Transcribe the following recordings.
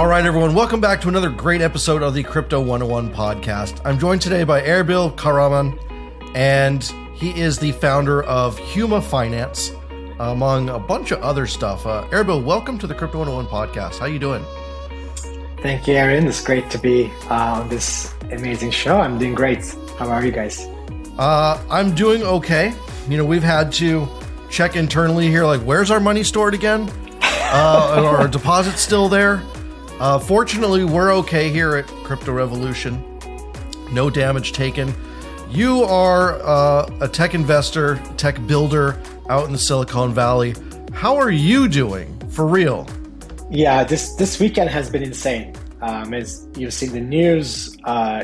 All right, everyone, welcome back to another great episode of the Crypto 101 podcast. I'm joined today by Erbil Karaman, and he is the founder of Huma Finance, among a bunch of other stuff. Erbil, welcome to the Crypto 101 podcast. How you doing? Thank you, Aaron. It's great to be on this amazing show. I'm doing great. How are you guys? I'm doing okay. You know, we've had to check internally here, like, where's our money stored again? Are our deposits still there? Fortunately, we're okay here at Crypto Revolution. No damage taken. You are a tech investor, tech builder out in the Silicon Valley. How are you doing, for real? Yeah, this weekend has been insane. As you've seen the news,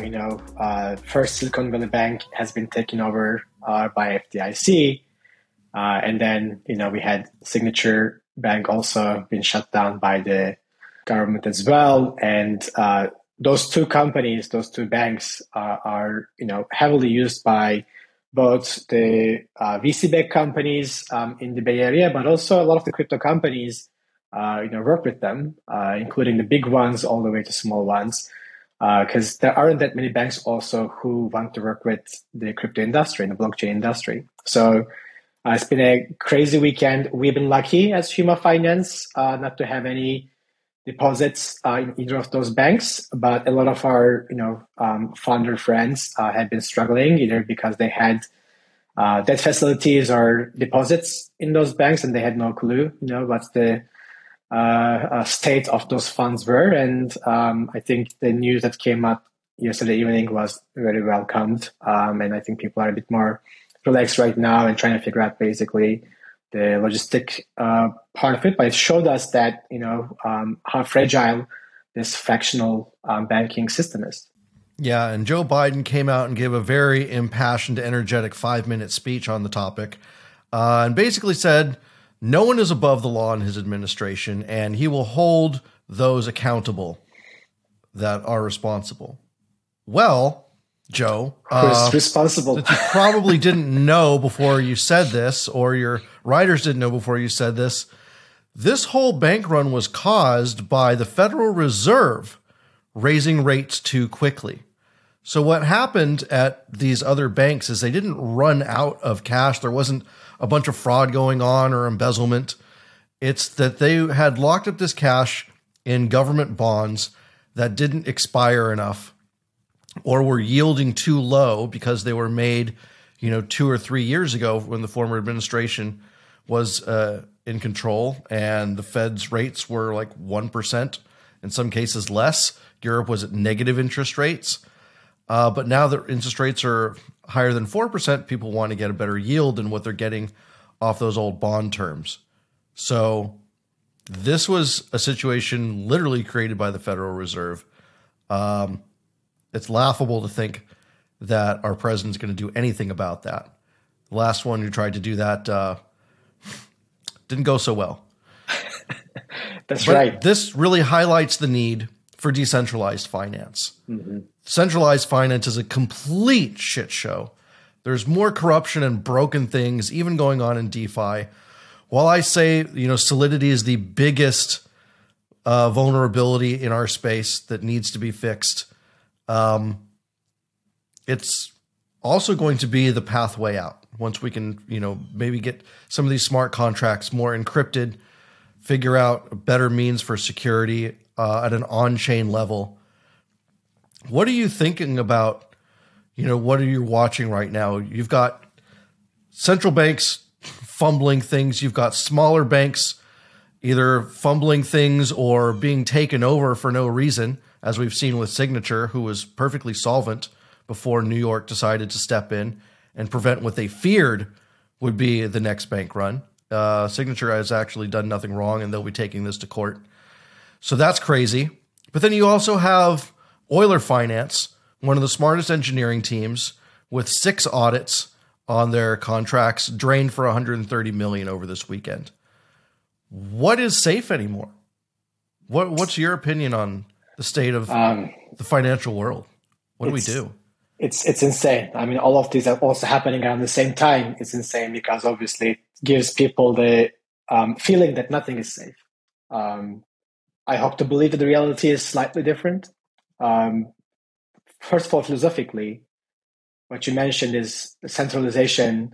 First Silicon Valley Bank has been taken over by FDIC. And then, we had Signature Bank also been shut down by the government as well. And those two companies, those two banks are heavily used by both the VC-backed companies in the Bay Area, but also a lot of the crypto companies work with them, including the big ones all the way to small ones, because there aren't that many banks also who want to work with the crypto industry and the blockchain industry. So it's been a crazy weekend. We've been lucky as Huma Finance not to have any deposits in either of those banks, but a lot of our founder friends have been struggling either because they had debt facilities or deposits in those banks and they had no clue what the state of those funds were. And I think the news that came up yesterday evening was very welcomed, and I think people are a bit more relaxed right now and trying to figure out basically the logistic part of it, but it showed us that how fragile this fractional banking system is. Yeah, and Joe Biden came out and gave a very impassioned, energetic 5-minute speech on the topic, and basically said no one is above the law in his administration, and he will hold those accountable that are responsible. Well, Joe, who's responsible? That you probably didn't know before you said this, or your writers didn't know before you said this. This whole bank run was caused by the Federal Reserve raising rates too quickly. So what happened at these other banks is they didn't run out of cash. There wasn't a bunch of fraud going on or embezzlement. It's that they had locked up this cash in government bonds that didn't expire enough, or were yielding too low because they were made, 2 or 3 years ago when the former administration was in control, and the Fed's rates were like 1%, in some cases less. Europe was at negative interest rates. But now that interest rates are higher than 4%, people want to get a better yield than what they're getting off those old bond terms. So this was a situation literally created by the Federal Reserve. It's laughable to think that our president's going to do anything about that. The last one who tried to do that didn't go so well. That's right. This really highlights the need for decentralized finance. Mm-hmm. Centralized finance is a complete shit show. There's more corruption and broken things even going on in DeFi. While I say, Solidity is the biggest vulnerability in our space that needs to be fixed, it's also going to be the pathway out once we can, maybe get some of these smart contracts more encrypted, figure out better means for security at an on-chain level. What are you thinking about? What are you watching right now? You've got central banks fumbling things. You've got smaller banks either fumbling things or being taken over for no reason, as we've seen with Signature, who was perfectly solvent before New York decided to step in and prevent what they feared would be the next bank run. Signature has actually done nothing wrong, and they'll be taking this to court. So that's crazy. But then you also have Euler Finance, one of the smartest engineering teams, with 6 audits on their contracts, drained for $130 million over this weekend. What is safe anymore? What's your opinion on the state of the financial world? What do we do? It's insane. I mean, all of these are also happening around the same time. It's insane because obviously it gives people the feeling that nothing is safe. I hope to believe that the reality is slightly different. First of all, philosophically, what you mentioned is centralization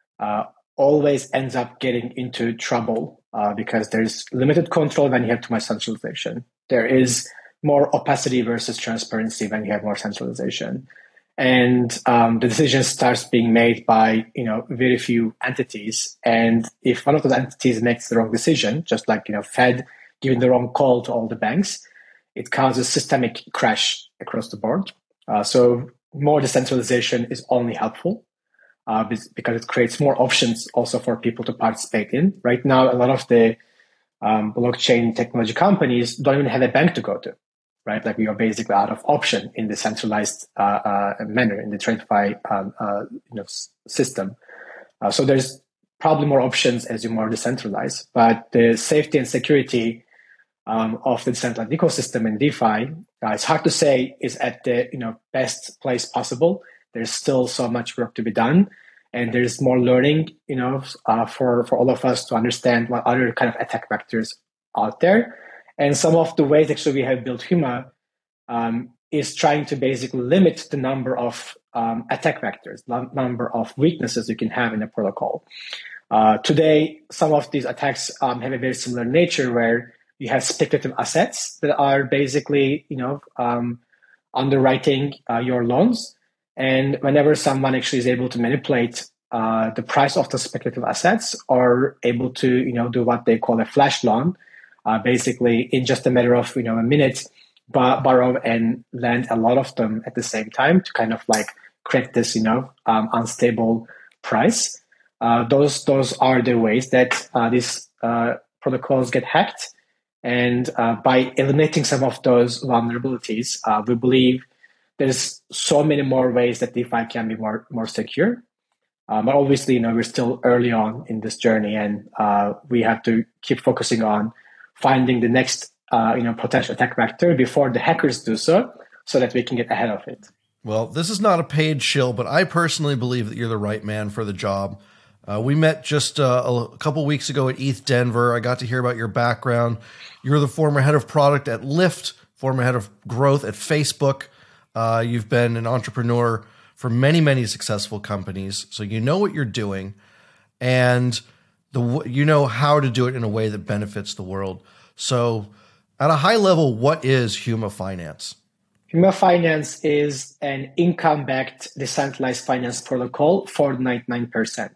always ends up getting into trouble because there's limited control when you have too much centralization. There is more opacity versus transparency when you have more centralization. And the decision starts being made by very few entities. And if one of those entities makes the wrong decision, just like Fed giving the wrong call to all the banks, it causes systemic crash across the board. So more decentralization is only helpful because it creates more options also for people to participate in. Right now, a lot of the blockchain technology companies don't even have a bank to go to, right? Like we are basically out of option in the centralized manner in the TradFi system. So there's probably more options as you more decentralize, but the safety and security of the decentralized ecosystem in DeFi, it's hard to say is at the best place possible. There's still so much work to be done, and there's more learning, for all of us to understand what other kind of attack vectors out there. And some of the ways actually we have built Huma is trying to basically limit the number of attack vectors, number of weaknesses you can have in a protocol. Today, some of these attacks have a very similar nature where you have speculative assets that are basically, underwriting your loans. And whenever someone actually is able to manipulate the price of the speculative assets or able to, do what they call a flash loan, basically in just a matter of, a minute, borrow and lend a lot of them at the same time to kind of like create this, unstable price. Those are the ways that these protocols get hacked. And by eliminating some of those vulnerabilities, we believe there's so many more ways that DeFi can be more secure. But obviously, we're still early on in this journey, and we have to keep focusing on finding the next, potential attack vector before the hackers do so that we can get ahead of it. Well, this is not a paid shill, but I personally believe that you're the right man for the job. We met just a couple weeks ago at ETH Denver. I got to hear about your background. You're the former head of product at Lyft, former head of growth at Facebook. You've been an entrepreneur for many, many successful companies. So you know what you're doing, and you know how to do it in a way that benefits the world. So at a high level, what is Huma Finance? Huma Finance is an income-backed decentralized finance protocol for 99%.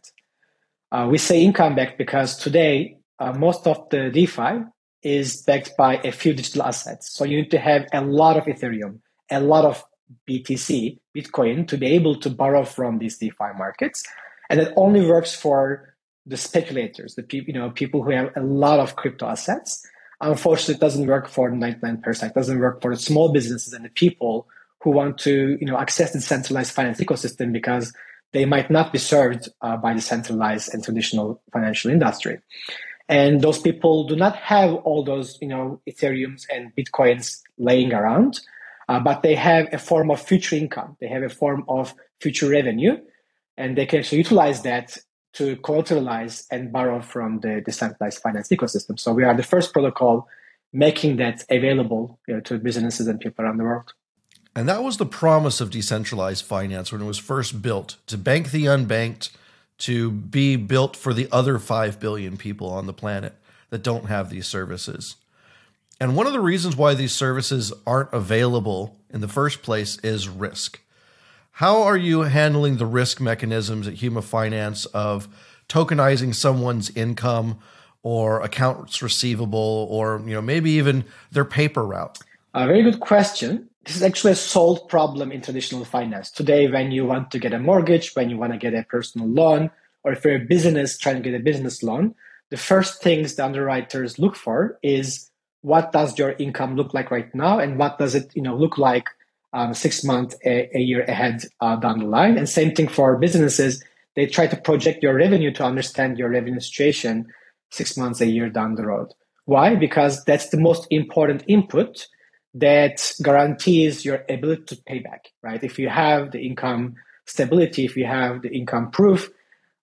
We say income-backed because today, most of the DeFi is backed by a few digital assets. So you need to have a lot of Ethereum, a lot of BTC, Bitcoin, to be able to borrow from these DeFi markets. And it only works for the speculators, the people who have a lot of crypto assets. Unfortunately, it doesn't work for 99%. It doesn't work for the small businesses and the people who want to access the centralized finance ecosystem because they might not be served by the centralized and traditional financial industry. And those people do not have all those, Ethereums and Bitcoins laying around, but they have a form of future income. They have a form of future revenue, and they can actually utilize that to collateralize and borrow from the decentralized finance ecosystem. So we are the first protocol making that available to businesses and people around the world. And that was the promise of decentralized finance when it was first built, to bank the unbanked, to be built for the other 5 billion people on the planet that don't have these services. And one of the reasons why these services aren't available in the first place is risk. How are you handling the risk mechanisms at Huma Finance of tokenizing someone's income or accounts receivable or maybe even their paper route? A very good question. This is actually a solved problem in traditional finance. Today, when you want to get a mortgage, when you want to get a personal loan, or if you're a business trying to get a business loan, the first things the underwriters look for is what does your income look like right now, and what does it look like 6 months, a year ahead down the line. And same thing for businesses. They try to project your revenue to understand your revenue situation 6 months, a year down the road. Why? Because that's the most important input that guarantees your ability to pay back, right? If you have the income stability, if you have the income proof,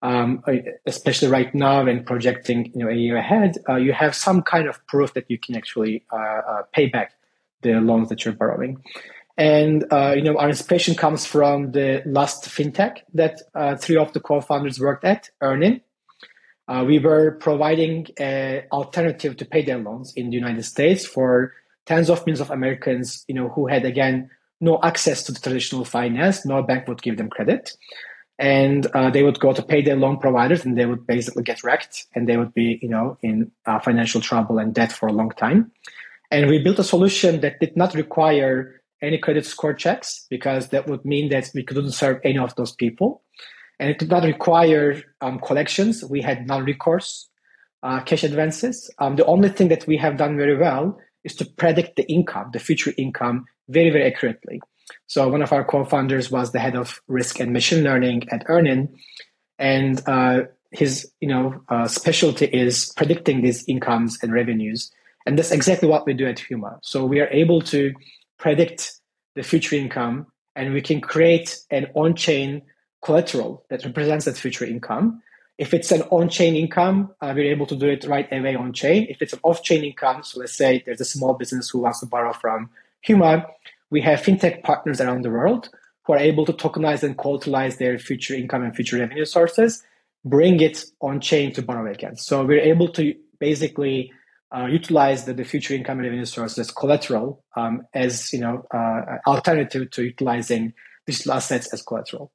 especially right now when projecting a year ahead, you have some kind of proof that you can actually pay back the loans that you're borrowing. And our inspiration comes from the last fintech that three of the co-founders worked at, Earnin. We were providing an alternative to payday loans in the United States for tens of millions of Americans, who had, again, no access to the traditional finance. No bank would give them credit. And they would go to payday loan providers and they would basically get wrecked and they would be, in financial trouble and debt for a long time. And we built a solution that did not require any credit score checks, because that would mean that we couldn't serve any of those people. And it did not require collections. We had non-recourse cash advances. The only thing that we have done very well is to predict the future income, very, very accurately. So one of our co-founders was the head of risk and machine learning at Earnin, and his specialty is predicting these incomes and revenues. And that's exactly what we do at Huma. So we are able to predict the future income, and we can create an on-chain collateral that represents that future income. If it's an on-chain income, we're able to do it right away on-chain. If it's an off-chain income, so let's say there's a small business who wants to borrow from Huma, we have fintech partners around the world who are able to tokenize and collateralize their future income and future revenue sources, bring it on-chain to borrow against. So we're able to basically utilize the future income and revenue sources as collateral, as alternative to utilizing digital assets as collateral.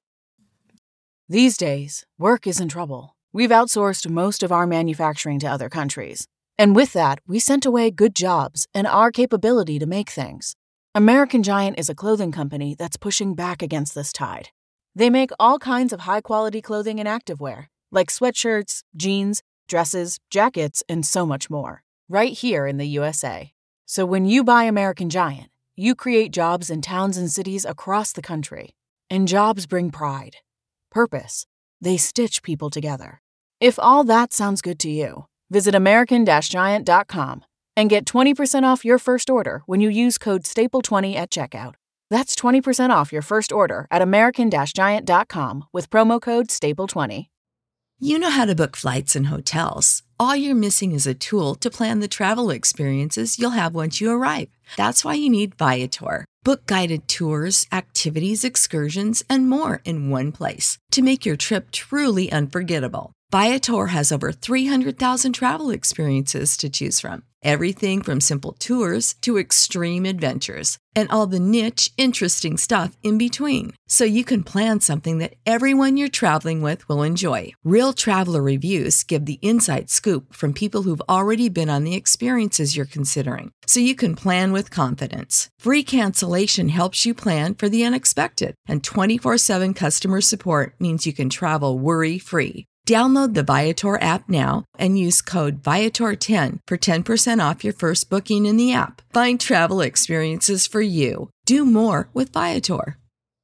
These days, work is in trouble. We've outsourced most of our manufacturing to other countries. And with that, we sent away good jobs and our capability to make things. American Giant is a clothing company that's pushing back against this tide. They make all kinds of high-quality clothing and activewear, like sweatshirts, jeans, dresses, jackets, and so much more, right here in the USA. So when you buy American Giant, you create jobs in towns and cities across the country. And jobs bring pride, purpose. They stitch people together. If all that sounds good to you, visit American-Giant.com and get 20% off your first order when you use code STAPLE20 at checkout. That's 20% off your first order at American-Giant.com with promo code STAPLE20. You know how to book flights and hotels. All you're missing is a tool to plan the travel experiences you'll have once you arrive. That's why you need Viator. Book guided tours, activities, excursions, and more in one place to make your trip truly unforgettable. Viator has over 300,000 travel experiences to choose from. Everything from simple tours to extreme adventures and all the niche, interesting stuff in between. So you can plan something that everyone you're traveling with will enjoy. Real traveler reviews give the inside scoop from people who've already been on the experiences you're considering. So you can plan with confidence. Free cancellation helps you plan for the unexpected. And 24/7 customer support means you can travel worry-free. Download the Viator app now and use code Viator10 for 10% off your first booking in the app. Find travel experiences for you. Do more with Viator.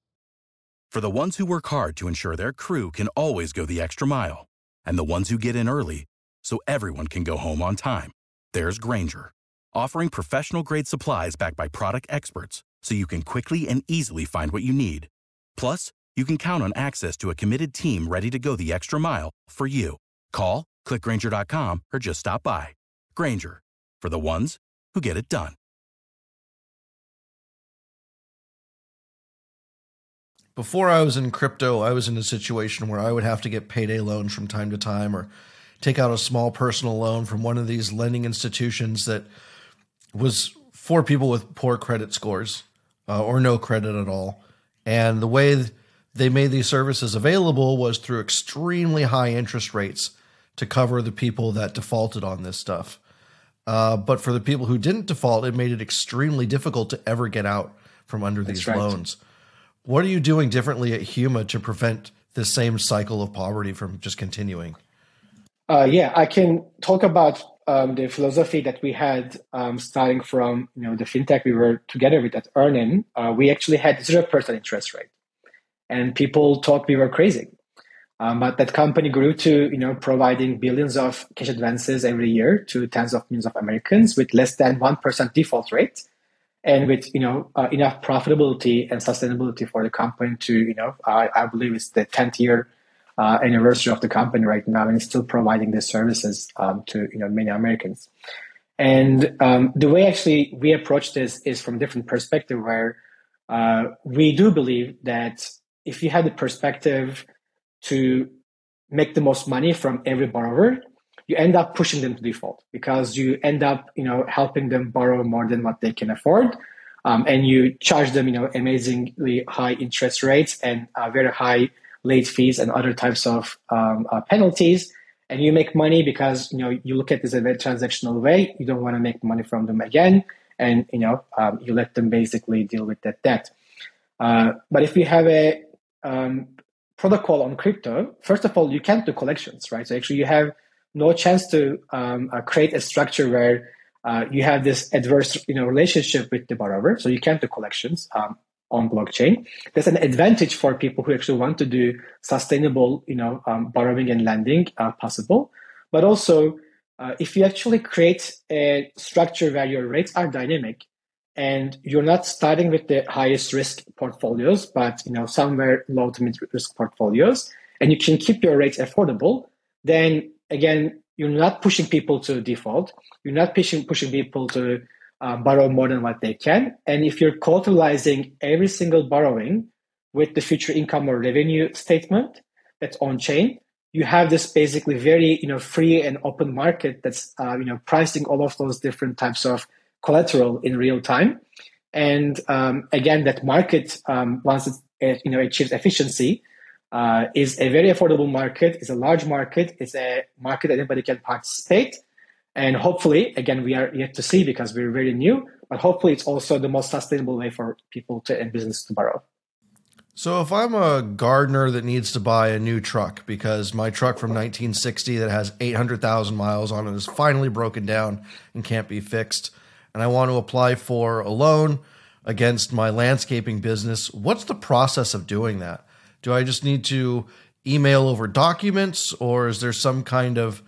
For the ones who work hard to ensure their crew can always go the extra mile, and the ones who get in early so everyone can go home on time, there's Grainger, offering professional-grade supplies backed by product experts so you can quickly and easily find what you need. Plus, you can count on access to a committed team ready to go the extra mile for you. Call, click Grainger.com, or just stop by. Grainger, for the ones who get it done. Before I was in crypto, I was in a situation where I would have to get payday loans from time to time or take out a small personal loan from one of these lending institutions that was for people with poor credit scores or no credit at all. And the way they made these services available was through extremely high interest rates to cover the people that defaulted on this stuff. But for the people who didn't default, it made it extremely difficult to ever get out from under these loans. What are you doing differently at Huma to prevent this same cycle of poverty from just continuing? I can talk about the philosophy that we had starting from the fintech we were together with at Earnin. We actually had 0% interest rate. And people thought we were crazy. But that company grew to, providing billions of cash advances every year to tens of millions of Americans with less than 1% default rate. And with, enough profitability and sustainability for the company to, I believe it's the 10th year anniversary of the company right now, and it's still providing these services to many Americans. And the way actually we approach this is from a different perspective, where we do believe that if you have the perspective to make the most money from every borrower, you end up pushing them to default, because you end up helping them borrow more than what they can afford, and you charge them amazingly high interest rates and very high late fees and other types of penalties. And you make money because you look at this in a very transactional way. You don't want to make money from them again, and you let them basically deal with that debt. But if you have a protocol on crypto, first of all, you can't do collections, right? So actually, you have no chance to create a structure where you have this adverse relationship with the borrower. So you can't do collections on blockchain. There's an advantage for people who actually want to do sustainable, borrowing and lending possible. But also, if you actually create a structure where your rates are dynamic, and you're not starting with the highest risk portfolios, but somewhere low to mid risk portfolios, and you can keep your rates affordable, then again, you're not pushing people to default. You're not pushing people to borrow more than what they can. And if you're collateralizing every single borrowing with the future income or revenue statement that's on chain, you have this basically very free and open market that's pricing all of those different types of collateral in real time. And again, that market, once it achieves efficiency, is a very affordable market, is a large market, is a market that anybody can participate. And hopefully, again, we are yet to see because we're very new, but hopefully it's also the most sustainable way for people and business to borrow. So if I'm a gardener that needs to buy a new truck because my truck from 1960 that has 800,000 miles on it is finally broken down and can't be fixed, and I want to apply for a loan against my landscaping business, what's the process of doing that? Do I just need to email over documents, or is there some kind of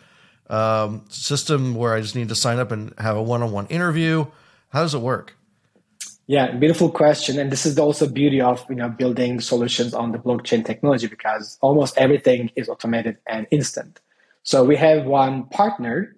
system where I just need to sign up and have a one-on-one interview? How does it work? Yeah, beautiful question. And this is also beauty of building solutions on the blockchain technology, because almost everything is automated and instant. So we have one partner,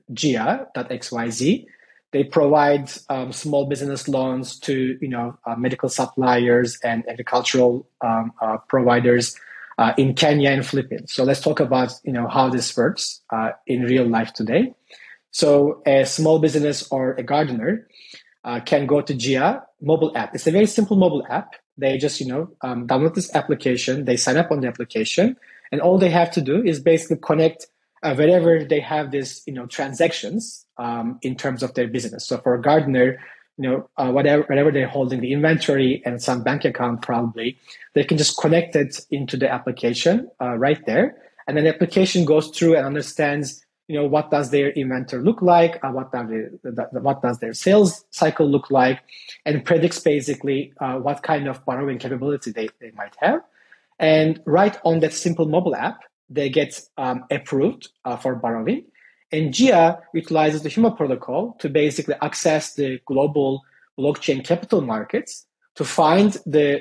Jia.xyz. They provide small business loans to medical suppliers and agricultural providers in Kenya and Philippines. So let's talk about how this works in real life today. So a small business or a gardener can go to Jia mobile app. It's a very simple mobile app. They just download this application. They sign up on the application, and all they have to do is basically connect wherever they have this transactions in terms of their business. So for a gardener, whatever they're holding the inventory and some bank account, probably they can just connect it into the application right there, and then the application goes through and understands what does their inventory look like, what does their sales cycle look like, and predicts basically what kind of borrowing capability they might have. And right on that simple mobile app, they get approved for borrowing. And Jia utilizes the HUMA protocol to basically access the global blockchain capital markets to find the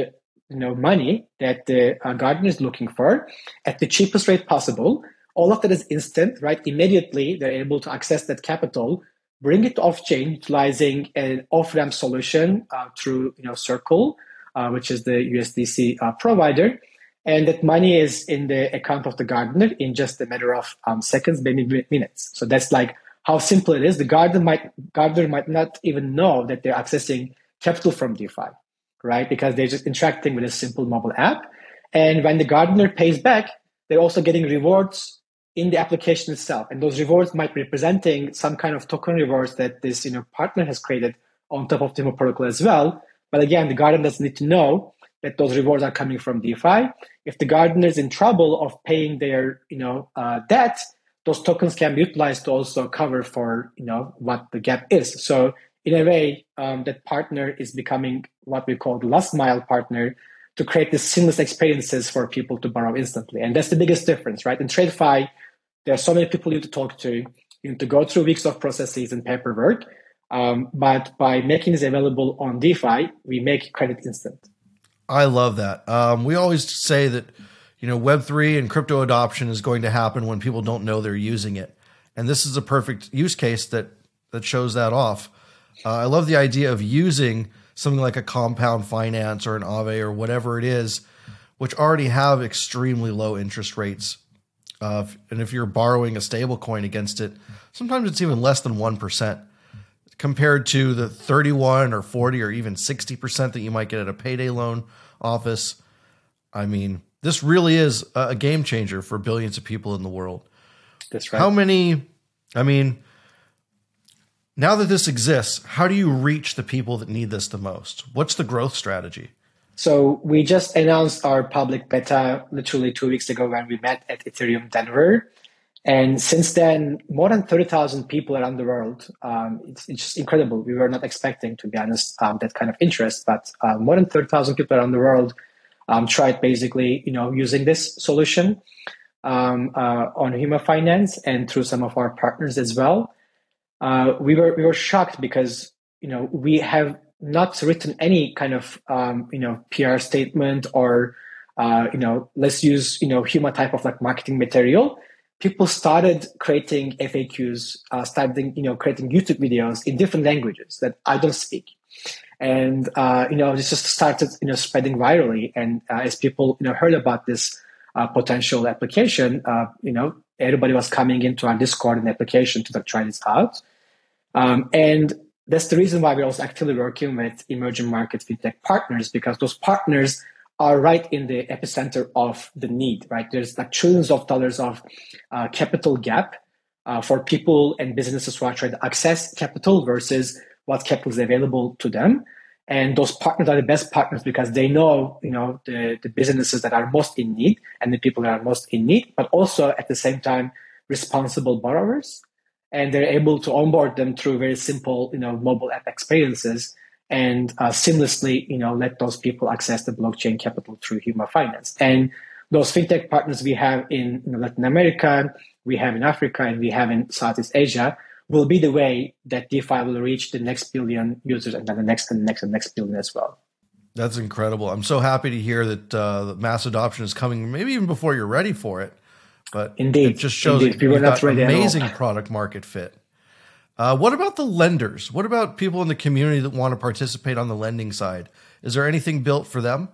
money that the gardener is looking for at the cheapest rate possible. All of that is instant, right? Immediately, they're able to access that capital, bring it off-chain, utilizing an off-ramp solution through Circle, which is the USDC provider. And that money is in the account of the gardener in just a matter of seconds, maybe minutes. So that's like how simple it is. The gardener might not even know that they're accessing capital from DeFi, right? Because they're just interacting with a simple mobile app. And when the gardener pays back, they're also getting rewards in the application itself. And those rewards might be representing some kind of token rewards that this partner has created on top of the HUMA protocol as well. But again, the gardener doesn't need to know that those rewards are coming from DeFi. If the gardener is in trouble of paying their debt, those tokens can be utilized to also cover for what the gap is. So in a way, that partner is becoming what we call the last mile partner to create these seamless experiences for people to borrow instantly. And that's the biggest difference, right? In TradeFi, there are so many people you need to talk to. You need to go through weeks of processes and paperwork. But by making this available on DeFi, we make credit instant. I love that. We always say that, Web3 and crypto adoption is going to happen when people don't know they're using it. And this is a perfect use case that shows that off. I love the idea of using something like a Compound Finance or an Aave or whatever it is, which already have extremely low interest rates. And if you're borrowing a stable coin against it, sometimes it's even less than 1% compared to the 31 or 40 or even 60% that you might get at a payday loan office. I mean, this really is a game changer for billions of people in the world. That's right. Now that this exists, how do you reach the people that need this the most? What's the growth strategy? So we just announced our public beta literally 2 weeks ago when we met at Ethereum Denver. And since then, more than 30,000 people around the world. It's just incredible. We were not expecting, to be honest, that kind of interest, but more than 30,000 people around the world tried basically, using this solution on Huma Finance and through some of our partners as well. We were shocked because we have not written any kind of PR statement or let's use Huma type of like marketing material. People started creating FAQs, creating YouTube videos in different languages that I don't speak, and this just started spreading virally. And as people heard about this potential application, everybody was coming into our Discord and application to try this out. And that's the reason why we're also actively working with emerging market fintech partners, because those partners are right in the epicenter of the need, right? There's like trillions of dollars of capital gap for people and businesses who are trying to access capital versus what capital is available to them. And those partners are the best partners because they know, the businesses that are most in need and the people that are most in need, but also at the same time, responsible borrowers. And they're able to onboard them through very simple, mobile app experiences and seamlessly, let those people access the blockchain capital through Huma Finance. And those fintech partners we have in Latin America, we have in Africa, and we have in Southeast Asia will be the way that DeFi will reach the next billion users and then the next and the next and the next billion as well. That's incredible. I'm so happy to hear that the mass adoption is coming, maybe even before you're ready for it. But indeed, it just shows that you've got amazing product market fit. What about the lenders? What about people in the community that want to participate on the lending side? Is there anything built for them?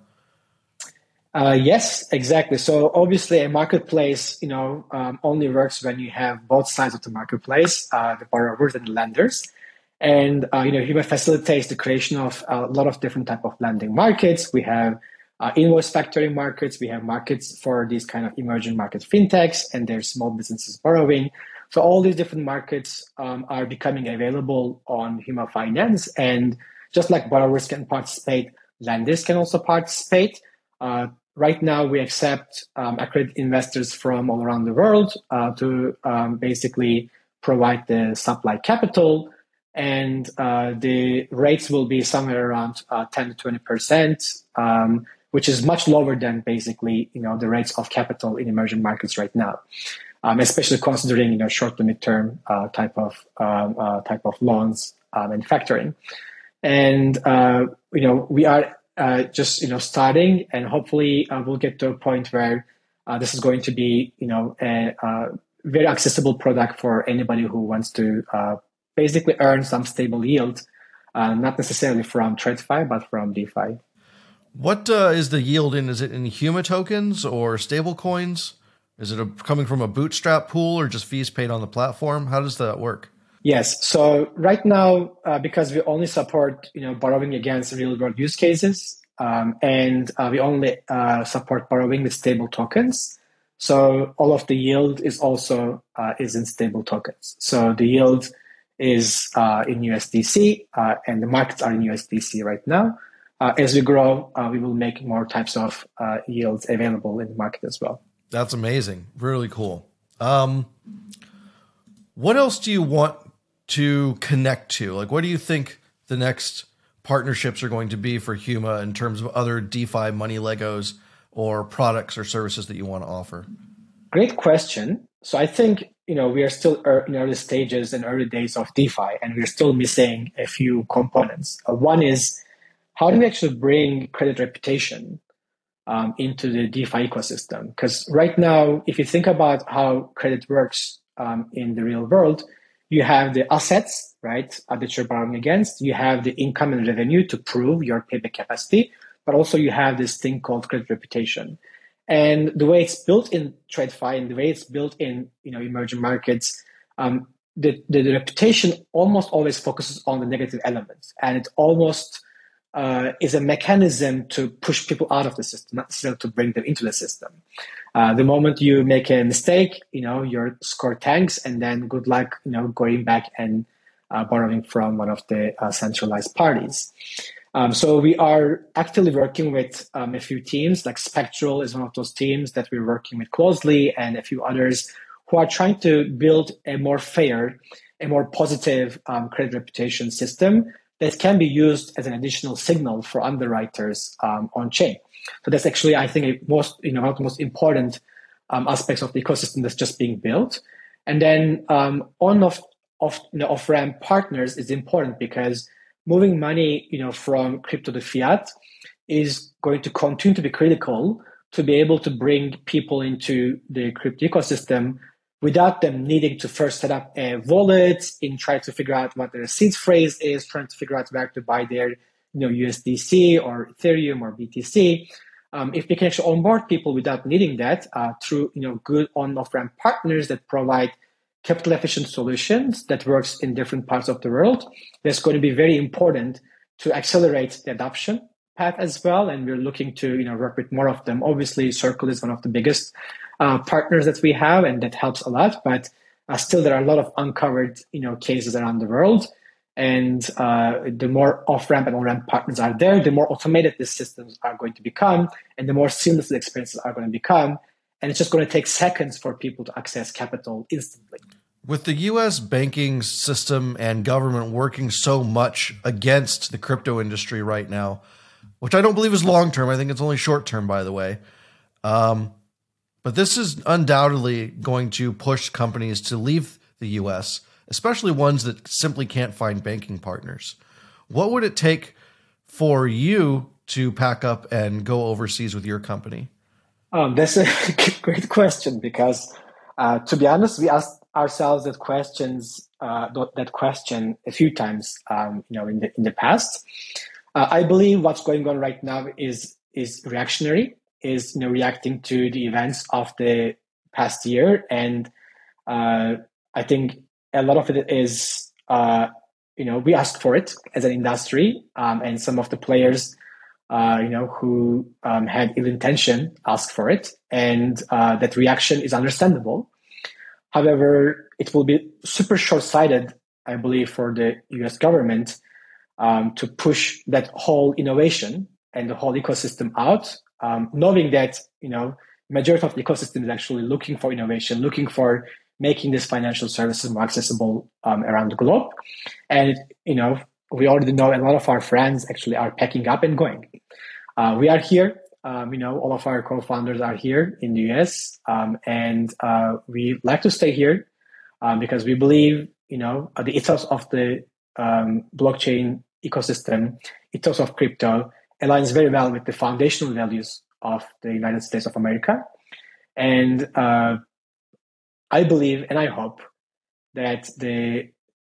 Yes, exactly. So obviously a marketplace, only works when you have both sides of the marketplace, the borrowers and the lenders. And, Huma facilitates the creation of a lot of different type of lending markets. We have invoice factoring markets. We have markets for these kind of emerging market fintechs and their small businesses borrowing. So all these different markets are becoming available on Huma Finance. And just like borrowers can participate, lenders can also participate. Right now, we accept accredited investors from all around the world to basically provide the supply capital. And the rates will be somewhere around 10 to 20%, which is much lower than basically, the rates of capital in emerging markets right now, especially considering, short to mid-term type of loans and factoring. And, we are just, starting, and hopefully we'll get to a point where this is going to be, a very accessible product for anybody who wants to basically earn some stable yield, not necessarily from TradFi, but from DeFi. What is the yield in? Is it in Huma tokens or stable coins? Is it coming from a bootstrap pool or just fees paid on the platform? How does that work? Yes. So right now, because we only support, borrowing against real world use cases, and we only support borrowing with stable tokens. So all of the yield is also is in stable tokens. So the yield is in USDC, and the markets are in USDC right now. As we grow, we will make more types of yields available in the market as well. That's amazing. Really cool. What else do you want to connect to? Like, what do you think the next partnerships are going to be for Huma in terms of other DeFi money Legos or products or services that you want to offer? Great question. So I think, we are still in early stages and early days of DeFi, and we're still missing a few components. One is, how do we actually bring credit reputation into the DeFi ecosystem. Because right now, if you think about how credit works in the real world, you have the assets, right, that you're borrowing against. You have the income and revenue to prove your payback capacity, but also you have this thing called credit reputation. And the way it's built in TradeFi and the way it's built in emerging markets, the reputation almost always focuses on the negative elements, and it almost is a mechanism to push people out of the system, not necessarily to bring them into the system. The moment you make a mistake, your score tanks, and then good luck, going back and borrowing from one of the centralized parties. So we are actively working with a few teams, like Spectral is one of those teams that we're working with closely, and a few others who are trying to build a more fair, a more positive credit reputation system that can be used as an additional signal for underwriters on chain. So that's actually, I think, one of the most important aspects of the ecosystem that's just being built. And then off-ramp partners is important because moving money, from crypto to fiat is going to continue to be critical to be able to bring people into the crypto ecosystem without them needing to first set up a wallet and try to figure out what their seed phrase is, trying to figure out where to buy their USDC or Ethereum or BTC. If they can actually onboard people without needing that through good on-off-ramp partners that provide capital efficient solutions that works in different parts of the world, that's going to be very important to accelerate the adoption path as well. And we're looking to work with more of them. Obviously, Circle is one of the biggest partners that we have, and that helps a lot. But still, there are a lot of uncovered cases around the world. And the more off-ramp and on-ramp partners are there, the more automated these systems are going to become, and the more seamless the experiences are going to become. And it's just going to take seconds for people to access capital instantly. With the U.S. banking system and government working so much against the crypto industry right now, which I don't believe is long-term. I think it's only short-term, by the way. But this is undoubtedly going to push companies to leave the U.S., especially ones that simply can't find banking partners. What would it take for you to pack up and go overseas with your company? That's a great question because, to be honest, we asked ourselves that question a few times, in the past. I believe what's going on right now is reactionary, is reacting to the events of the past year, and I think a lot of it is we asked for it as an industry, and some of the players who had ill intention asked for it, and that reaction is understandable. However, it will be super short-sighted, I believe, for the US government to push that whole innovation and the whole ecosystem out, knowing that, majority of the ecosystem is actually looking for innovation, looking for making these financial services more accessible around the globe. And, we already know a lot of our friends actually are packing up and going. We are here. All of our co-founders are here in the US, and we like to stay here because we believe, the ethos of the blockchain ecosystem, ethos of crypto, aligns very well with the foundational values of the United States of America. And I believe and I hope that the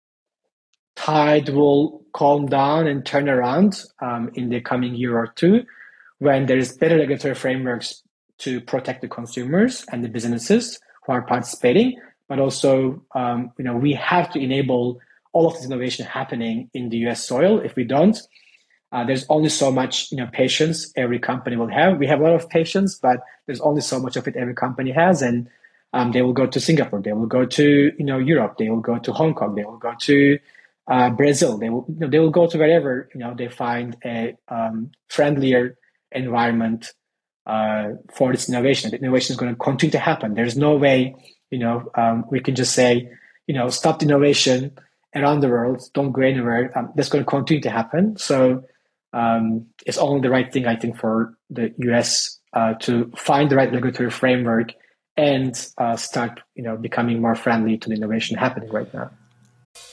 tide will calm down and turn around in the coming year or two, when there is better regulatory frameworks to protect the consumers and the businesses who are participating, but also, we have to enable all of this innovation happening in the US soil. If we don't, there's only so much, patience every company will have. We have a lot of patience, but there's only so much of it every company has, and they will go to Singapore, they will go to, Europe, they will go to Hong Kong, they will go to Brazil, they will go to wherever, they find a friendlier environment for this innovation. The innovation is going to continue to happen. There's no way, we can just say, stop the innovation around the world, don't go anywhere. That's going to continue to happen. So it's only the right thing, I think, for the US to find the right regulatory framework and start, becoming more friendly to the innovation happening right now.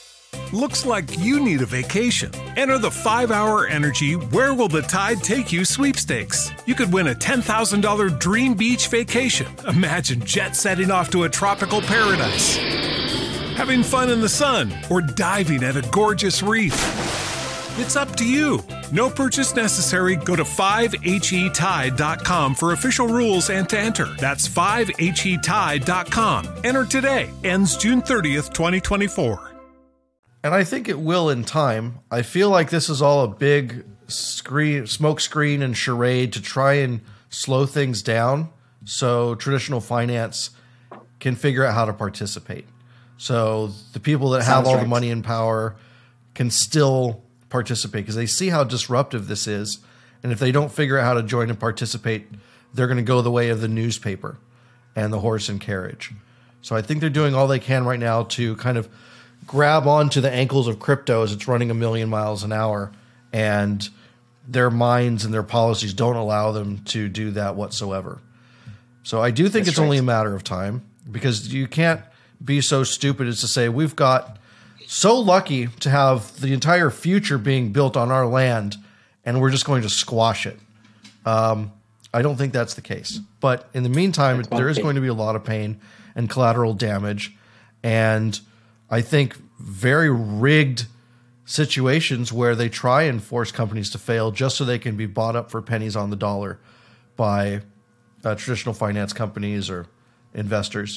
Looks like you need a vacation. Enter the 5-Hour Energy Where Will the Tide Take You sweepstakes. You could win a $10,000 dream beach vacation. Imagine jet setting off to a tropical paradise, having fun in the sun, or diving at a gorgeous reef. It's up to you. No purchase necessary. Go to 5HETide.com for official rules and to enter. That's 5HETide.com. Enter today. Ends June 30th, 2024. And I think it will in time. I feel like this is all a big smoke screen and charade to try and slow things down so traditional finance can figure out how to participate. So the people that have all the money and power can still participate because they see how disruptive this is. And if they don't figure out how to join and participate, they're going to go the way of the newspaper and the horse and carriage. So I think they're doing all they can right now to kind of grab onto the ankles of crypto as it's running 1,000,000 miles an hour, and their minds and their policies don't allow them to do that whatsoever. So I do think it's only a matter of time, because you can't be so stupid as to say we've got so lucky to have the entire future being built on our land and we're just going to squash it. I don't think that's the case. But in the meantime, there is going to be a lot of pain and collateral damage, and I think very rigged situations where they try and force companies to fail just so they can be bought up for pennies on the dollar by traditional finance companies or investors.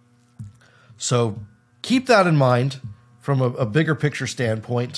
So keep that in mind from a bigger picture standpoint.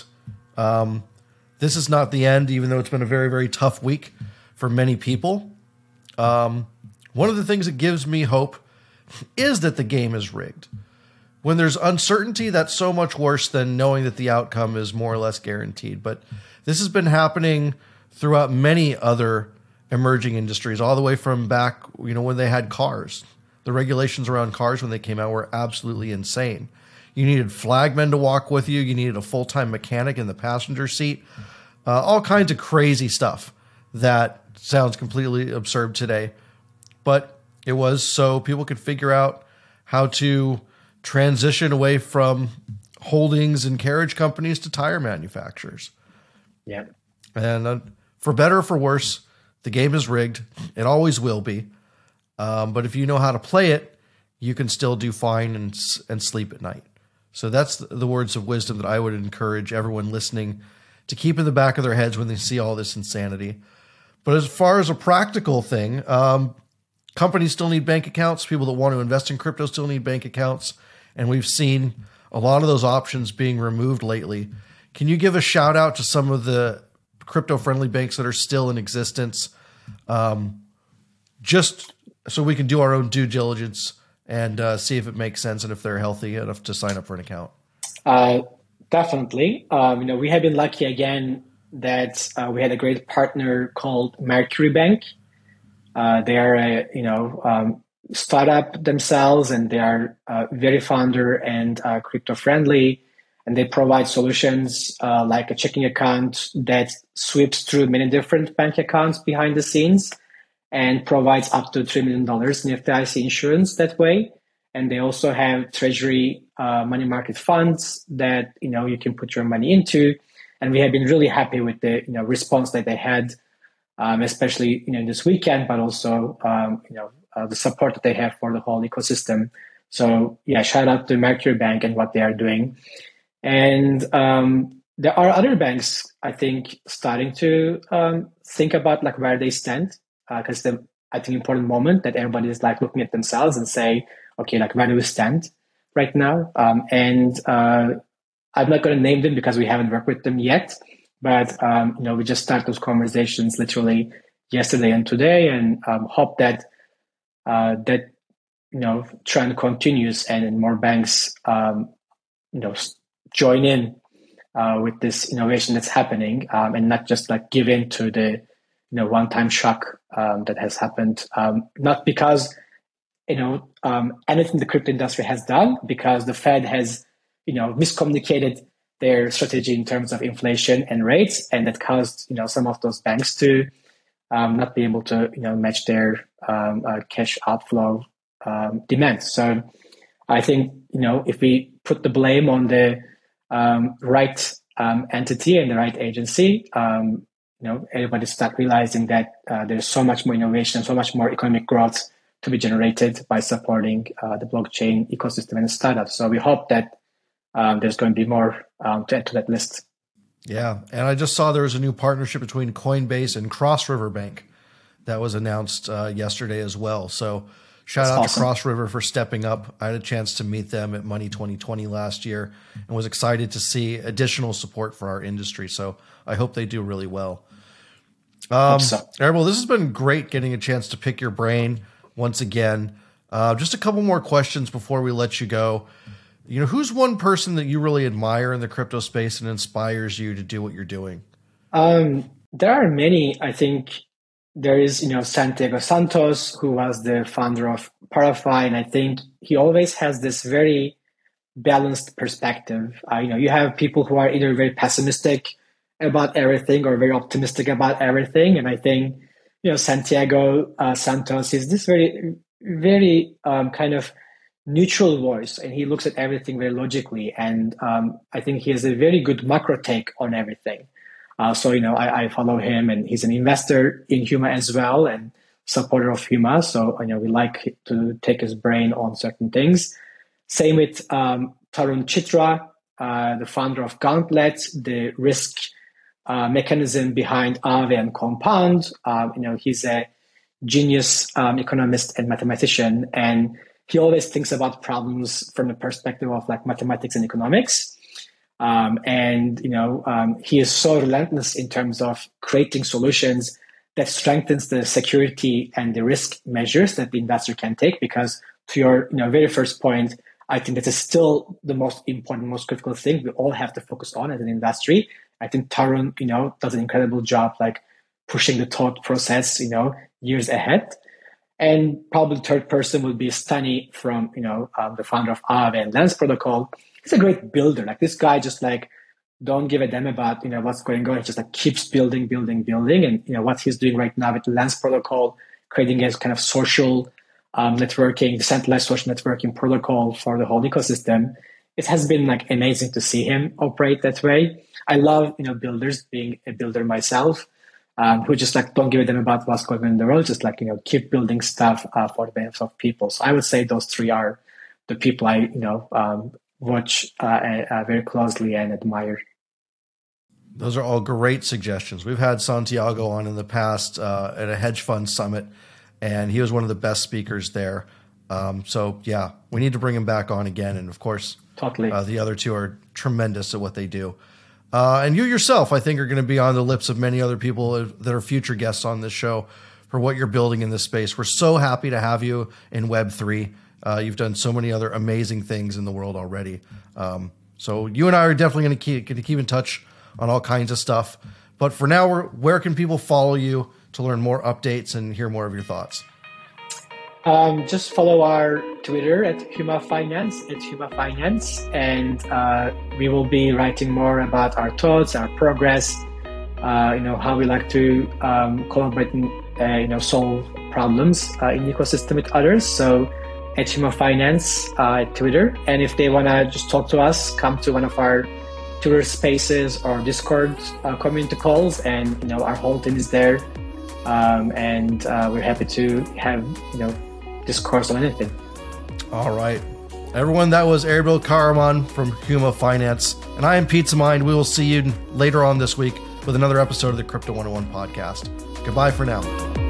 This is not the end, even though it's been a very, very tough week for many people. One of the things that gives me hope is that the game is rigged. When there's uncertainty, that's so much worse than knowing that the outcome is more or less guaranteed. But this has been happening throughout many other emerging industries, all the way from back, when they had cars. The regulations around cars when they came out were absolutely insane. You needed flagmen to walk with you. You needed a full-time mechanic in the passenger seat. All kinds of crazy stuff that sounds completely absurd today. But it was so people could figure out how to transition away from holdings and carriage companies to tire manufacturers. Yeah. And for better or for worse, the game is rigged. It always will be. But if you know how to play it, you can still do fine and sleep at night. So that's the words of wisdom that I would encourage everyone listening to keep in the back of their heads when they see all this insanity. But as far as a practical thing, companies still need bank accounts. People that want to invest in crypto still need bank accounts. And we've seen a lot of those options being removed lately. Can you give a shout out to some of the crypto-friendly banks that are still in existence, just so we can do our own due diligence and see if it makes sense and if they're healthy enough to sign up for an account? Definitely. We have been lucky again that we had a great partner called Mercury Bank. They are a startup themselves, and they are very founder and crypto friendly, and they provide solutions like a checking account that sweeps through many different bank accounts behind the scenes and provides up to $3 million in FDIC insurance that way. And they also have treasury money market funds that you can put your money into. And we have been really happy with the response that they had, especially this weekend, but also the support that they have for the whole ecosystem. So yeah, shout out to Mercury Bank and what they are doing. And there are other banks, I think, starting to think about like where they stand, because I think important moment that everybody is like looking at themselves and say, okay, like where do we stand right now? And I'm not going to name them because we haven't worked with them yet, but we just started those conversations literally yesterday and today, and hope that trend continues and more banks join in with this innovation that's happening, and not just like give in to the one-time shock that has happened, not because anything the crypto industry has done, because the Fed has miscommunicated their strategy in terms of inflation and rates, and that caused some of those banks to not be able to match their cash outflow demands. So I think if we put the blame on the right entity and the right agency, everybody start realizing that there's so much more innovation, so much more economic growth to be generated by supporting the blockchain ecosystem and startups. So we hope that there's going to be more to add to that list. Yeah, and I just saw there was a new partnership between Coinbase and Cross River Bank that was announced yesterday as well. So shout out to Cross River for stepping up. I had a chance to meet them at Money 2020 last year and was excited to see additional support for our industry. So I hope they do really well. Well, this has been great getting a chance to pick your brain once again. Just a couple more questions before we let you go. Who's one person that you really admire in the crypto space and inspires you to do what you're doing? There are many. I think there is, Santiago Santos, who was the founder of Parafy, and I think he always has this very balanced perspective. You have people who are either very pessimistic about everything or very optimistic about everything, and I think Santiago Santos is this very, very kind of neutral voice, and he looks at everything very logically. And I think he has a very good macro take on everything. So I follow him, and he's an investor in Huma as well, and supporter of Huma. So we like to take his brain on certain things. Same with Tarun Chitra, the founder of Gauntlet, the risk mechanism behind Aave and Compound. He's a genius economist and mathematician, and he always thinks about problems from the perspective of like mathematics and economics. He is so relentless in terms of creating solutions that strengthens the security and the risk measures that the investor can take. Because to your very first point, I think that is still the most important, most critical thing we all have to focus on as an industry. I think Tarun, does an incredible job like pushing the thought process, years ahead. And probably the third person would be Stani from, the founder of Aave and Lens Protocol. He's a great builder. Like this guy just like don't give a damn about, what's going on. He just like keeps building. And, what he's doing right now with Lens Protocol, creating a kind of social networking, decentralized social networking protocol for the whole ecosystem. It has been like amazing to see him operate that way. I love, builders, being a builder myself. Who just like don't give a damn about what's going on in the world, just like keep building stuff for the benefit of people. So I would say those three are the people I watch very closely and admire. Those are all great suggestions. We've had Santiago on in the past at a hedge fund summit, and he was one of the best speakers there. So yeah, we need to bring him back on again. And of course, totally, the other two are tremendous at what they do. And you yourself, I think, are going to be on the lips of many other people that are future guests on this show for what you're building in this space. We're so happy to have you in Web3. You've done so many other amazing things in the world already. So you and I are definitely going to keep in touch on all kinds of stuff. But for now, where can people follow you to learn more updates and hear more of your thoughts? Just follow our Twitter at Huma Finance, and we will be writing more about our thoughts, our progress, how we like to collaborate and solve problems in the ecosystem with others. So at Huma Finance at Twitter, and if they want to just talk to us, come to one of our Twitter Spaces or Discord community calls, and our whole team is there, and we're happy to have discourse on anything. All right. Everyone, that was Erbil Kahraman from Huma Finance. And I am Pizza Mind. We will see you later on this week with another episode of the Crypto 101 podcast. Goodbye for now.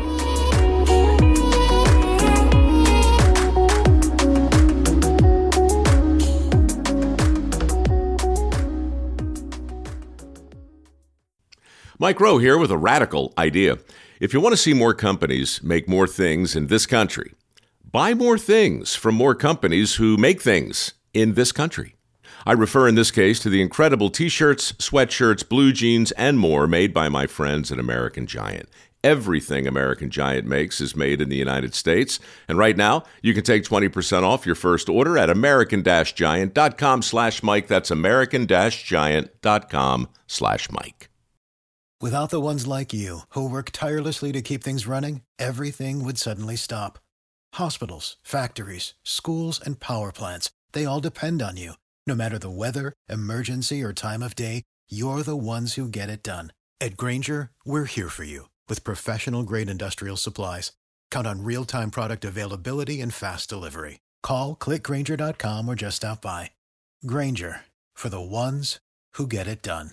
Mike Rowe here with a radical idea. If you want to see more companies make more things in this country, buy more things from more companies who make things in this country. I refer in this case to the incredible t-shirts, sweatshirts, blue jeans, and more made by my friends at American Giant. Everything American Giant makes is made in the United States. And right now, you can take 20% off your first order at american-giant.com/Mike. That's american-giant.com/Mike. Without the ones like you, who work tirelessly to keep things running, everything would suddenly stop. Hospitals, factories, schools, and power plants, they all depend on you. No matter the weather, emergency, or time of day, you're the ones who get it done. At Grainger, we're here for you with professional-grade industrial supplies. Count on real-time product availability and fast delivery. Call, click Grainger.com, or just stop by. Grainger, for the ones who get it done.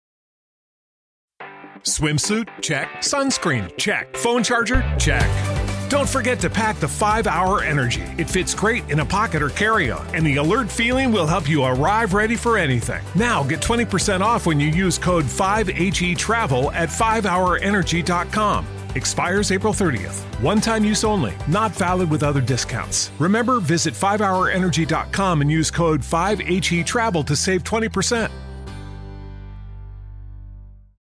Swimsuit? Check. Sunscreen? Check. Phone charger? Check. Don't forget to pack the 5-Hour Energy. It fits great in a pocket or carry-on, and the alert feeling will help you arrive ready for anything. Now get 20% off when you use code 5HETRAVEL at 5hourenergy.com. Expires April 30th. One-time use only. Not valid with other discounts. Remember, visit 5hourenergy.com and use code 5HETRAVEL to save 20%.